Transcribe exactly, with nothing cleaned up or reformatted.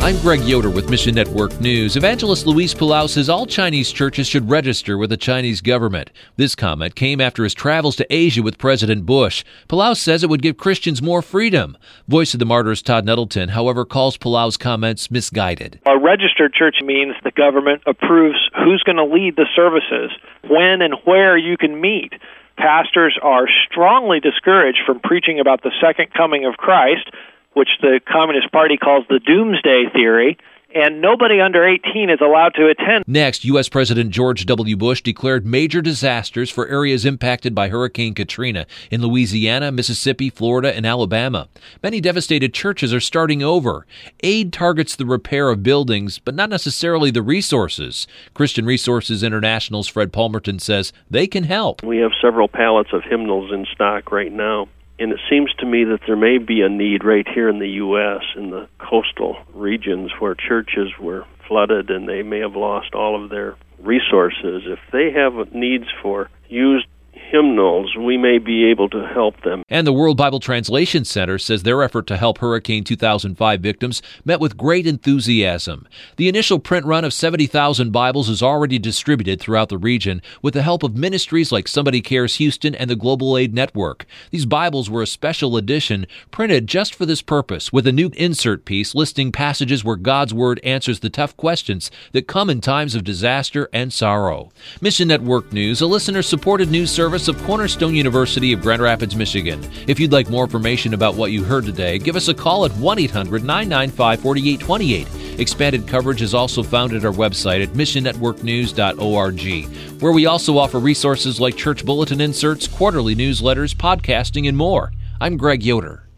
I'm Greg Yoder with Mission Network News. Evangelist Luis Palau says all Chinese churches should register with the Chinese government. This comment came after his travels to Asia with President Bush. Palau says it would give Christians more freedom. Voice of the Martyrs Todd Nettleton, however, calls Palau's comments misguided. A registered church means the government approves who's going to lead the services, when and where you can meet. Pastors are strongly discouraged from preaching about the second coming of Christ, which the Communist Party calls the doomsday theory, and nobody under eighteen is allowed to attend. Next, U S. President George W. Bush declared major disasters for areas impacted by Hurricane Katrina in Louisiana, Mississippi, Florida, and Alabama. Many devastated churches are starting over. Aid targets the repair of buildings, but not necessarily the resources. Christian Resources International's Fred Palmerton says they can help. We have several pallets of hymnals in stock right now. And it seems to me that there may be a need right here in the U S, in the coastal regions where churches were flooded and they may have lost all of their resources. If they have needs for used hymnals, we may be able to help them. And the World Bible Translation Center says their effort to help Hurricane two thousand five victims met with great enthusiasm. The initial print run of seventy thousand Bibles is already distributed throughout the region with the help of ministries like Somebody Cares Houston and the Global Aid Network. These Bibles were a special edition printed just for this purpose, with a new insert piece listing passages where God's Word answers the tough questions that come in times of disaster and sorrow. Mission Network News, a listener-supported news service of Cornerstone University of Grand Rapids, Michigan. If you'd like more information about what you heard today, give us a call at one eight hundred nine nine five four eight two eight. Expanded coverage is also found at our website at mission network news dot org, where we also offer resources like church bulletin inserts, quarterly newsletters, podcasting, and more. I'm Greg Yoder.